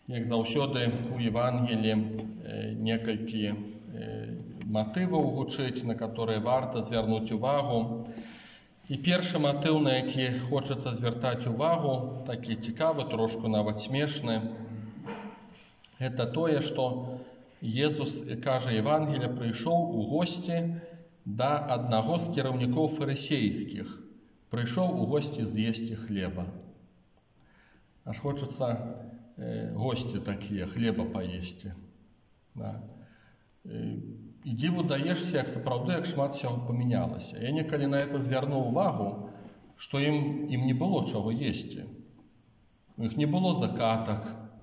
Як заўсёды у Евангелі некалькі матываў гучыць, на которые варта звярнуць увагу. І першы матыў, на які хочацца звяртаць увагу, такі цікавы, трошку нават смешны, гэта тое, што Езус, кажа Евангелие, прыйшоў у госці да аднаго з кіраўнікоў фарысейскіх. Прыйшоў у госці з'есці хлеба. Аж хочацца гости такие, хлеба поесці. Да. І дзіву даешся, як сапраўды, як шмат чаго памянялася. Я некалі на это звярнуў увагу, што ім не было чаго есці. У іх не было закатак,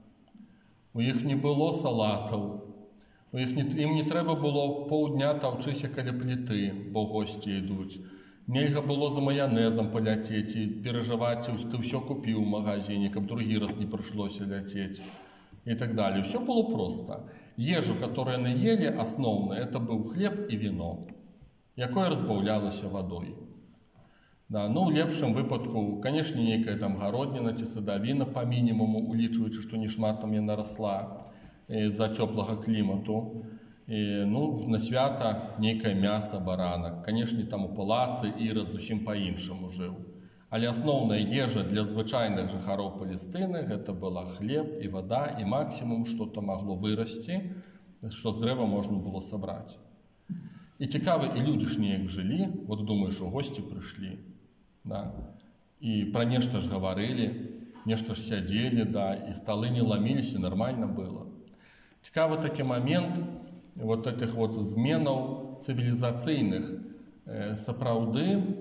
у іх не было салатаў, ім не трэба было паўдня таўчыся каля пліты, бо госці ідуць. Нельга было за маянезам паляцець і перажываць, ты ўсё купіў у магазине, каб другі раз не прыйшлося ляцець і так далее. Все было просто. Ежу, которую яны ели, асноўна, это быў хлеб і віно, якое разбаўлялася вадой. Да, ну, у лепшым выпадку, конечно, нейкая там гародніна ці садавіна па мінімуму, улічваючы, што не шмат там яна расла з-за цёплага клімату. Ну, на свята нейкае мяса, баранак. Канешне, там у палацы Ірад зусім па-іншаму жыў. Але асноўная ежа для звычайных жыхароў Палестыны гэта была хлеб і вада, і максімум, што там магло вырасці, што з дрэва можна было сабраць. І цікава, і людзі ж неяк жылі, вот думаеш, у госці прыйшлі, да, і пра нешта ж гаварылі, нешта ж сядзелі, да, і сталы не ламіліся, нармальна было. Цікавы такі момент вот этих вот зменаў цывілізацыйных. Сапраўды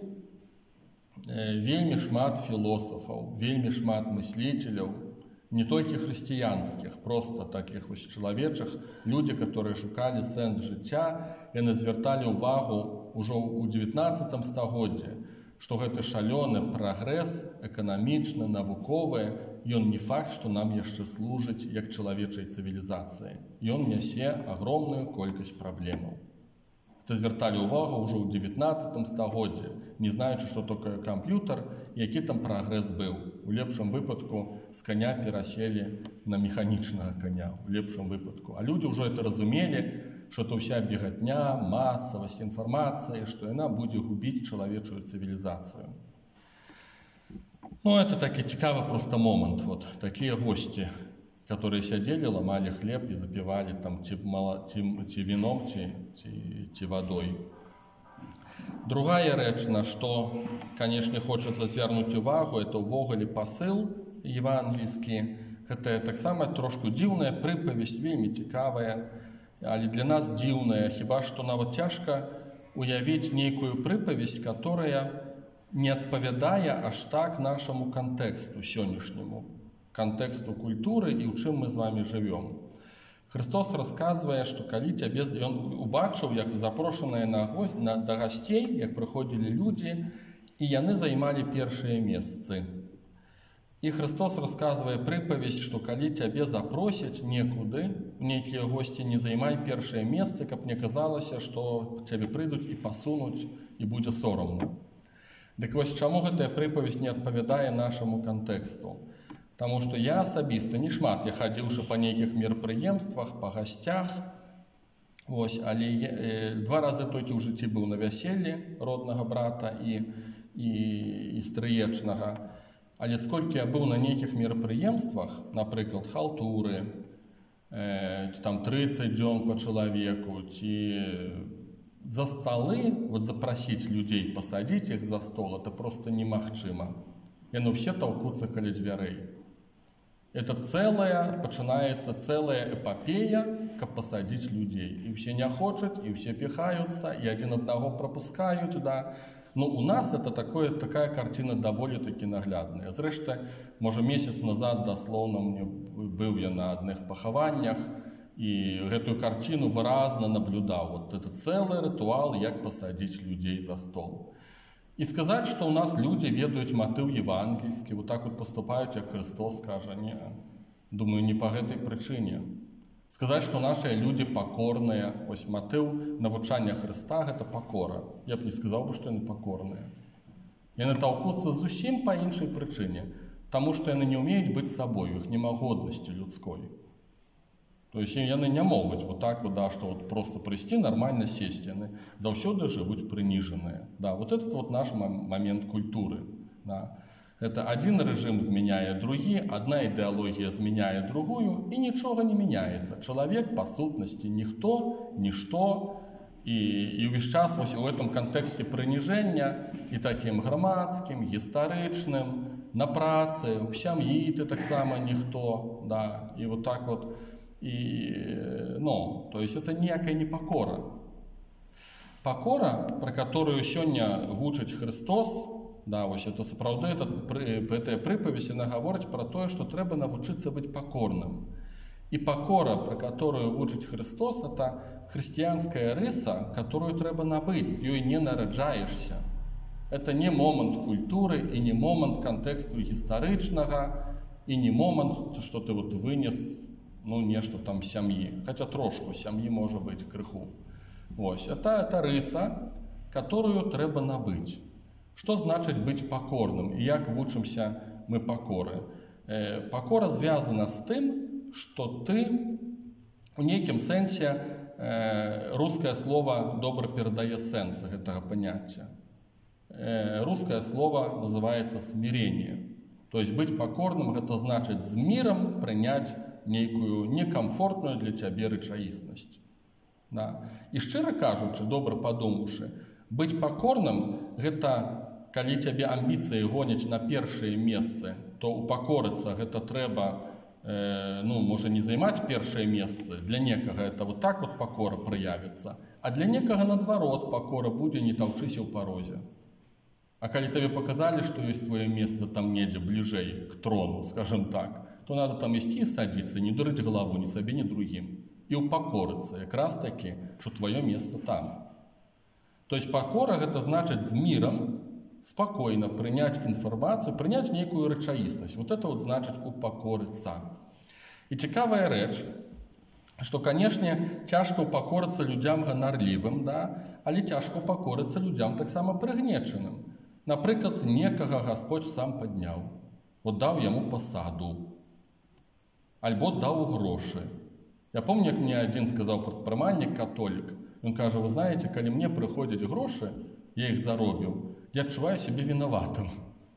вельмі шмат філосафаў, вельмі шмат мыслителяў, не толькі хрысціянскіх, просто таких вось чалавечых, людзі, которые шукалі сэнс жыцця, яны звярталі ўвагу ўжо ў 19 стагоддзі, што гэты шалёны прагрэс эканамічны, навуковы, ён не факт, што нам яшчэ служыць як чалавечай цывілізацыі. Ён нясе агромную колькасць праблемаў. Гэта звярталі ўвагу ўжо ў 19 стагоддзі, не знаючы, што такое камп'ютар, які там прагрэс быў. У лепшым выпадку з каня пераселі на механічнага каня, у лепшым выпадку. А людзі ўжо это разумелі, што это ўся бегатня, масавасць інфармацыі, што яна будзе губіць чалавечую цывілізацыю. Ну, это такі цікавы просто момант. Вот такія гости, которые сядзелі, ламалі хлеб і запівалі там ці віном, ці вадой. Другая рэч, на што, канешне, хочацца звярнуць увагу, это ўвогуле пасыл евангельскі. Гэта таксама трошку дзіўная прыпавесць, вельмі цікавая, але для нас дзіўная. Хіба што нават цяжка уявіць нейкую прыпавесць, которая не адпавядае аж так нашаму кантэксту сённяшняму, кантэксту культуры і ў чым мы з вами жывём. Христос расказвае, што калі ён убачыў, як запрошаныя да гасцей, як прыходзілі людзі, і яны займалі першыя месцы. І Христос расказвае прыпавесць, што калі цябе запросяць некуды, нейкія госці, не займай першае месцы, каб не казалася, што цябе прыйдуць і пасунуць, і будзе сорамна. Дык вось чаму гэтая прыпавесць не адпавядае нашаму кантэксту? Таму што я асабіста не шмат, я хадзіўшы па нейкіх мерапрыемствах, па гасцях, але 2 разы толькі ў жыцці быў на вяселлі роднага брата і стрыечнага. Але сколькі я быў на нейкіх мерапрыемствах, напрыклад, халтуры, ці там 30 дзён па чалавеку, ці за столы, вот запросить людей, посадить их за стол, это просто немагчыма. Яны все толкутся каля дзвярэй. Это пачынаецца целая эпопея, каб посадить людей. И все не хочуць, и все пихаются, и один одного пропускают, да. Но у нас это такая картина даволі-таки наглядная. Зрэшты, можа, месяц назад дословно быў я на адных пахаваннях, и эту картину выразно наблюдал. Вот это целый ритуал, як посадить людей за стол. И сказать, что у нас люди ведают мотив евангельский, вот так вот поступают, как Христос скажет, не. Думаю, не по этой причине. Сказать, что наши люди покорные, ось мотив навучання Христа – это покора. Я бы не сказал, что они покорные. Яны толкутся зусім по іншай причине. Таму што яны не ўмеюць быць сабою, іх няма годнасці людской. То есть яны не могуць вот так вот, да, что вот просто прийти, нормально сесть, яны заўсёды жывуць прынижаныя. Да, вот этот вот наш момент культуры. Да. Это один режим зменяе другі, одна ідэалогія зменяе другую, і нічога не меняется. Чалавек, па сутнасці, ніхто, нішто, і ўвесь час вось у этом контексте прыніжэння і таким грамадскім, гістарычным, на працы, у сям'і ты таксама ніхто, да, і вот так вот. То есть это некая непокора. Покора, про которую сегодня вучыць Христос, да, вось это сапраўды, гэтая прыпавязь, яна гаворыць про тое, што трэба навучыцца быць покорным. И покора, про которую вучыць Христос, это христианская рыса, которую трэба набыць, з ёй не нараджаешься. Это не момент культуры и не момент контексту гістарычнага, и не момент, что ты вот вынес нешта там сям'і, хотя трошку сям'і можа быць крыху. Вось, это рыса, которую трэба набыць. Что значит быть покорным и як вучымся мы покоры? Покора звязана с тым, что ты у нейкім сэнсе рускае слово добра перадае сэнс гэтага паняцця. Русское слово называется смирение. То есть быть покорным это значит с миром принять некую некомфортную для цябе рэчаіснасць. Да. І шчыра кажучы, добра падумаўшы, быць пакорным гэта калі цябе амбіцыі гоняць на першыя месцы, то упакорыцца гэта трэба, можа не займаць першае месцы. Для некага это вот так вот пакора праявіцца, а для некага наадварот пакора будзе не таўчыся ў парозе. А калі тебе показали, что есть твое место там недзе ближэй к трону, скажем так, то надо там ісці и садиться, не дурить голову ни себе, ни другим. И упокориться, как раз таки, что твое место там. То есть покора это значит с миром спокойно принять информацию, принять некую рэчаіснасць. Вот это вот значит упокориться. И цікавая рэч, что, конечно, тяжко упокориться людям ганарлівым, да, але тяжко упокориться людям так само прыгнечаным. Напрыклад, некага Господь сам падняў, вот даў яму пасаду, альбо даў грошы. Я помню, як мне один сказал прадпрымальнік, католік, он кажа, вы знаете, калі мне прыходзяць грошы, я их заробіў, я адчуваю себе виноватым,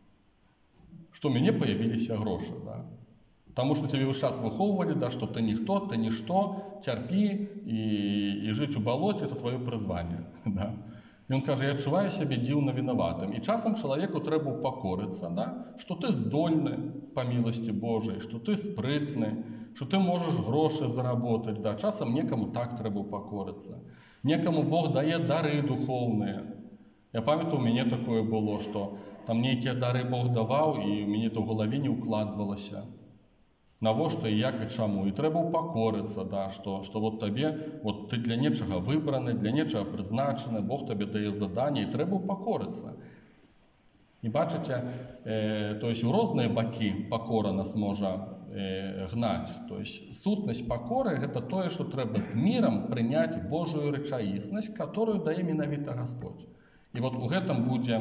что у мяне появились грошы, да. Потому что тебе весь час выхоўвалі, да, что ты ніхто, ты нішто, цярпі і жыць у балоце это твоё прызванне, да. И он кажа, я адчуваю себе дзіўна виноватым. И часам человеку трэба упокориться, да, что ты здольны по милости Божией, что ты спрытны, что ты можешь гроши заработать, да. Часам некому так трэба упокориться. Некому Бог дае дары духовные. Я памятаю, у мяне такое было, что там нейкія дары Бог даваў, и у мяне это в голове не укладвалася. Навошта і як і чаму. І трэба упокориться, да, что вот табе, вот ты для нечага выбраны, для нечага прызначаны, Бог табе дае заданне, і трэба упокориться. І бачыце, то есть у розныя бакі покора нас можа гнаць. То есть сутнасць покоры гэта тое, што трэба з мірам прыняць Божую рэчаіснасць, которую дае менавіта Господь. І вот у гэтым будзе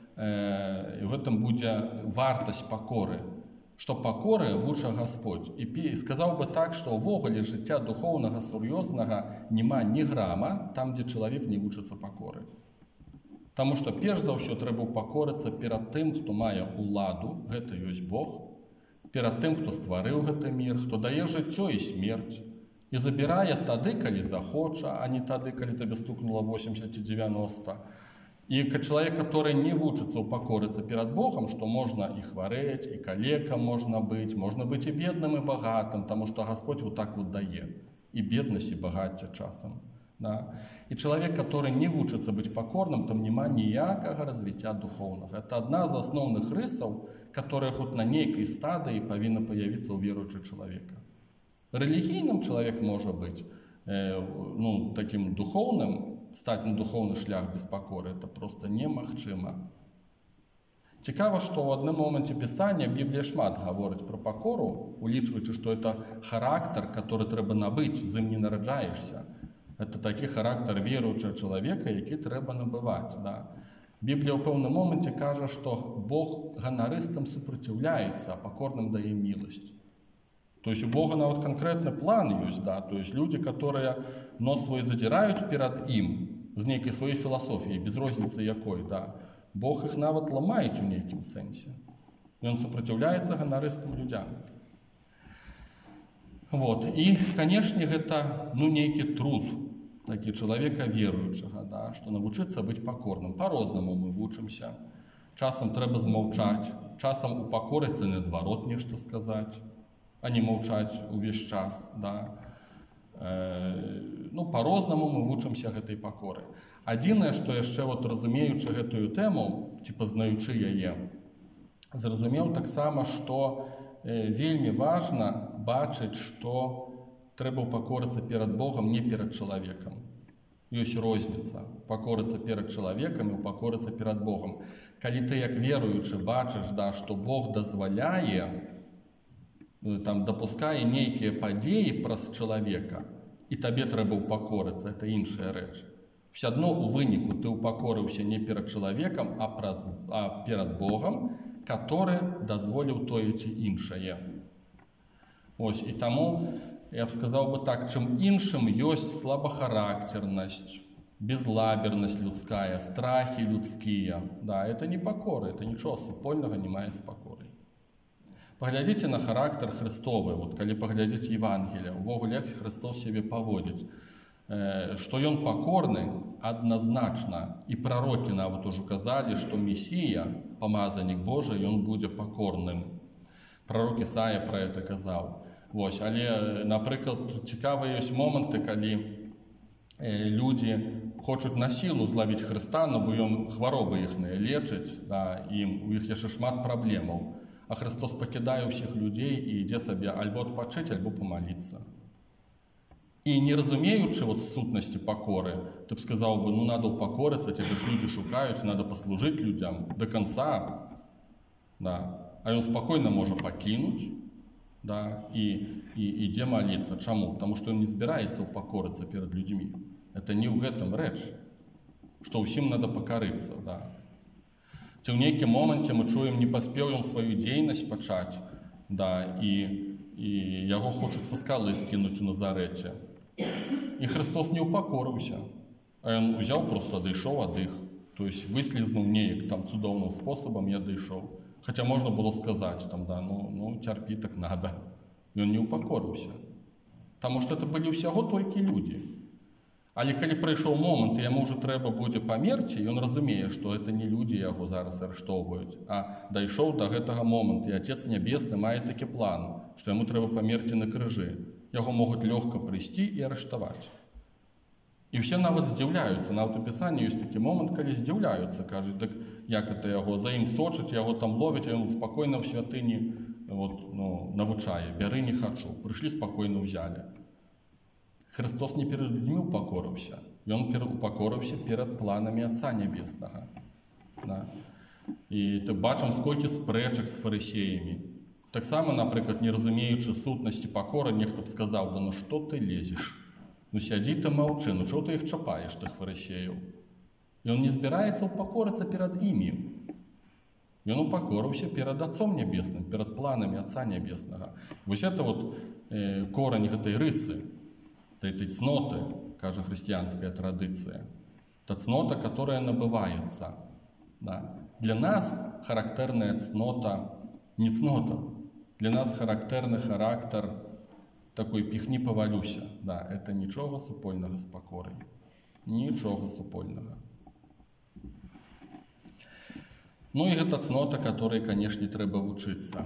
вартасць покоры. Что покоры вуча Господь. И сказал бы так, что увогуле жыцця духовнага сур'ёзнага няма ні грама там, где человек не вучыцца покоры. Потому что перш за ўсё трэба упакорыцца перад тым, хто мае уладу, гэта ёсць Бог, перад тым, хто стварыў гэты мир, хто дае жыццё і смерць, і забірае тады, калі захоча, а не тады, калі табе стукнула 80 ці 90. И человек, который не вучыцца упокориться перед Богом, что можно и хварэць, и калекам можно быть и бедным, и богатым, потому что Господь вот так вот дае. И бедность, и богатье часом. Да? И человек, который не вучыцца быть покорным, там няма ніякага развіцця духовнага. Это одна из основных рысаў, которая хоть на нейкай стадии повинна появиться у веруючего человека. Религийным человек может быть таким духовным, стать на духовный шлях без покоры, это просто немагчыма. Цікава, што ў адным моменце Пісання Біблія шмат гаворыць про покору, улічваючы, што это характар, который трэба набыць, з ім не нараджаешься. Это такі характар веруючага чалавека, які трэба набываць. Да. Біблія ў пэўным моманце кажа, што Бог ганарыстам супраціўляецца, а пакорным дае міласць. То есть у Бога нават конкретный план есть, да, то есть люди, которые нос свой задирают перед им, з нейкай своей философией, без розницы якой, да, Бог их нават ламает у нейкім сэнсе. И он сопротивляется ганарыстым людям. Вот. И, конечно, это, нейкі труд, такі чалавека веруючага, да, што навучыцца быць пакорным. По-рознаму мы вучымся. Часам трэба змаўчаць, часам упакорыцца, наадварот нешта сказаць, а не маўчаць увесь час, да. По-рознаму мы вучымся гэтай пакоры. Адзінае, што яшчэ разумеючы гэтую тэму, ці пазнаючы яе, зразумеў таксама, што вельмі важна бачыць, што трэба упакорыцца перад Богам, не перад чалавекам. Ёсць розніца. Упакорыцца перад чалавекам і упакорыцца перад Богам. Калі ты як веруючы бачыш, да, што Бог дазваляе, там, дапускае нейкія падзеі праз чалавека, і табе трэба упакорыцца, это іншая рэч. Все адно у выніку ты упакорыўся не перад чалавекам, а перад Богам, который дазволіў тое ці іншае. Ось, і таму я б сказаў бы так, чым іншым ёсць слабахарактернасць, безлабернасць людская, страхи людскія. Да, это не пакора, это нічого супольнага не мае з пакорай. Паглядзіце на характар Христовы, калі паглядзіць Евангелие, увогуле як Христос сябе паводзіць. Што ён пакорны адназначна, і прарокі нават ужо казалі, што Месія, памазанік Божий, ён будзе пакорным. Пророк Ісая пра гэта казаў. Вось, але, напрыклад, цікавыя ёсць моманты, калі людзі хочуць на сілу злавіць Хрыста, бо ён хваробы іхныя лечыць, да, і у іх яшчэ шмат праблемаў. А Христос пакідае ўсіх людзей і ідзе сабе альбо адпачыць, альбо памаліцца. І не разумеючы сутнасці пакоры, ты б сказаў бы, надо упакорыцца, цябе ж людзі шукаюць, надо паслужыць людзям до конца, да. А ён спакойна можа пакінуць, да, і ідзе маліцца. Чаму? Таму што ён не збіраецца упакорыцца перад людзьмі. Это не ў гэтым рэч, што ўсім надо пакарыцца, да. Ці ў нейкім моманце мы чуем, не паспеў ён сваю дзейнасць пачаць, да, і яго хочуць са скалы скінуць у Назарэце. І Христос не упакорыўся, а ён узяў, просто адышоў ад іх. То есть выслізнуў неяк там цудоўным спосабам і адышоў. Хотя можно было сказать, там, да, терпи, так надо. И он не упакорыўся. Потому что это были ўсяго толькі люди. Але калі прыйшоў момант, і яму ўжо трэба будзе памерці, ён разумее, што это не люди яго зараз арыштоўваюць, а дайшоў до гэтага моманту, і Отец Нябесны мае такі план, што яму трэба памерці на крыжы. Яго могуць лёгка прыйсці і арыштаваць. І ўсе нават здзіўляюцца, нават у Пісанні ёсць такі момант, калі здзіўляюцца, кажуць, так як это яго, за ім сочаць, яго там ловяць, а ён спакойна ў святыні навучае, бяры не хачу, прыйшлі спакойна ўзялі. Христос не перад людзьмі упакорыўся, ён упакорыўся перад планамі Отца Нябеснага. Да. І так бачым, сколькі спрэчак з фарысеямі. Таксама, напрыклад, не разумеючы сутнасці пакоры, нехто б сказаў, да што ты лезеш? Сядзі ты маўчы, чого ты іх чапаеш, тых фарысеяў? Ён не збіраецца упакорыцца перад імі. Ён упакорыўся перад Отцом Нябесным, перад планамі Отца Нябеснага. Вось это корань гэтай рысы, этой цноты, кажа хрысціянская традыцыя. Это цнота, которая набывается. Да. Для нас характерная цнота, не цнота, для нас характерны характар такой піхні павалюся. Да, это нічога супольнага з пакорай. Нічога супольнага. І гэта цнота, которой, конечно, трэба вучыцца.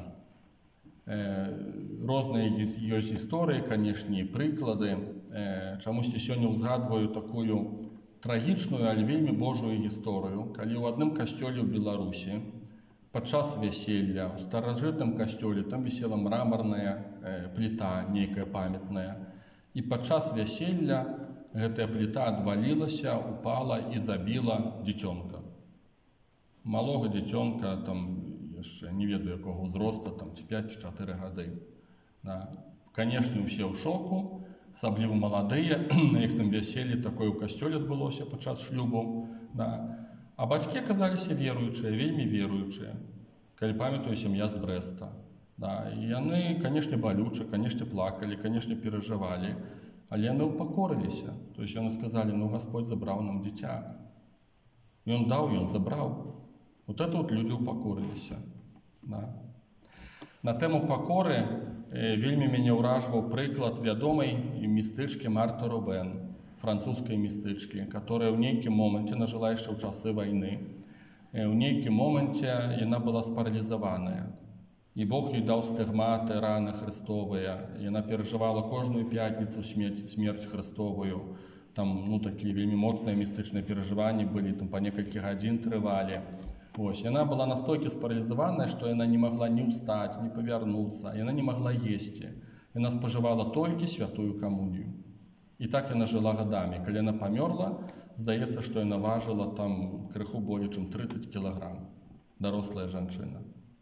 Розныя ёсць гісторыі, конечно, і прыклады. Чамусьці сёння ўзгадваю такую трагічную, але вельмі Божую гісторыю, калі ў адным касцёле ў Беларусі падчас вяселля ў старажытным касцёле там вісела мраморная пліта, нейкая памятная, і падчас вяселля гэтая пліта адвалілася, упала і забіла дзіцёнка. Малога дзіцёнка, там яшчэ не ведаю якога ўзроста, там 5-4 гады. Да. Канешне, усе ў шоку, асабліва маладыя, на іхным вяселлі такое ў касцёле адбылося падчас шлюбу. Да. А бацькі аказаліся веруючыя, вельмі веруючыя. Калі памятаю, сям'я з Брэста. Да, і яны, канешне, балюча, канешне, плакалі, канешне, перажывалі, але яны ўпакорыліся. То есть яны сказалі, ну, Господь забраў нам дзіця. Ён даў, ён забраў. Вот это вот людзі ўпакорыліся. Да. На тэму пакоры вельмі мяне ўражваў прыклад вядомай містычкі Марты Робен, французскай містычкі, которая ў нейкім моманце нажыла яшчэ ў часы вайны. У нейкім моманце яна была спаралізаваная. І Бог ёй даў стыгматы, раны хрыстовыя. Яна перажывала кожную пятніцу смерць хрыстовую. Там, ну, такія вельмі моцныя містычныя перажыванні былі, там па некалькі гадзін трывалі. Ось, яна была настолькі спаралізаваная, што яна не магла ні ўстаць, ні павярнуцца, яна не магла есці. Яна спажывала толькі святую камунію. І так яна жыла гадамі. Калі яна памёрла, здаецца, што яна важыла там крыху болей, чым 30 кілаграм. Дарослая жанчына.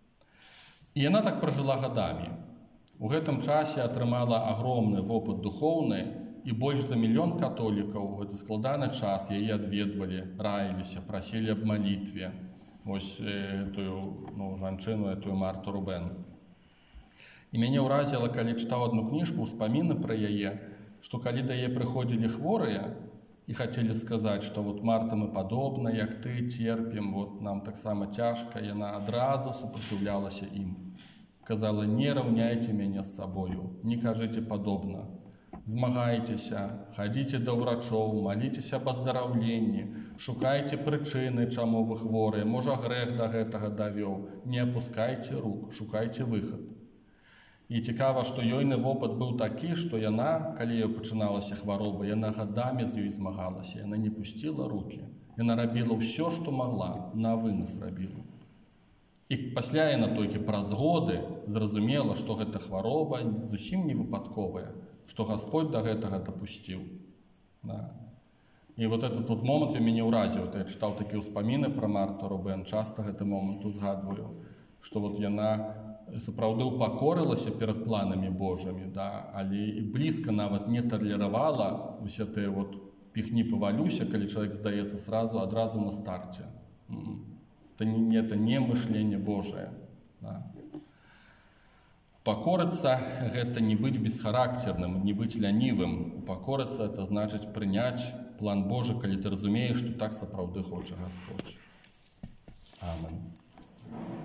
І яна так пражыла гадамі. У гэтым часе атрымала агромны вопыт духоўны, і больш за 1 мільён католікаў у гэты складаны час яе адведвалі, раіліся, прасілі аб малітве. Вось тую, ну, жанчыну, тую Марту Робен. І мяне ўразіла, калі чытаў адну кніжку, ўспаміны пра яе, што калі да яе прыходзілі хворыя і хацелі сказаць, што вот Марта, мы падобна, як ты, терпім, вот нам таксама цяжка, яна адразу супраціўлялася ім. Казала, не раўняйце мяне з сабою, не кажыце падобна. Змагайцеся, хадзіце да ўрачоў, маліцеся аб аздараўленні, шукайце прычыны, чаму вы хворыя, можа грэх да гэтага давёў, не апускайце рук, шукайце выхад. І цікава, што ёйны вопыт быў такі, што яна, калі ёй пачыналася хвароба, яна гадамі з ёй змагалася, яна не пусціла рукі. Яна рабіла ўсё, што магла, на вынас рабіла. І пасля яна толькі праз годы зразумела, што гэта хвароба зусім не выпадковая, што Господь да гэтага дапусціў. Да. І вот этот вот момант мяне ўразіў. Я чытаў такія ўспаміны пра Марту Робен, часта гэты момант узгадваю, што вот яна сапраўды упакорылася перад планамі Божымі, да, але і блізка нават не талеравала усе тыя вот піхні павалюся, калі чалавек здаецца адразу на старце. Это не мышление Божие. Да. Упакорыцца – гэта не быць бесхарактерным, не быць лянівым. Упакорыцца – это значыць прыняць план Божы, калі ты разумееш, што так сапраўды хоча Господь. Аминь.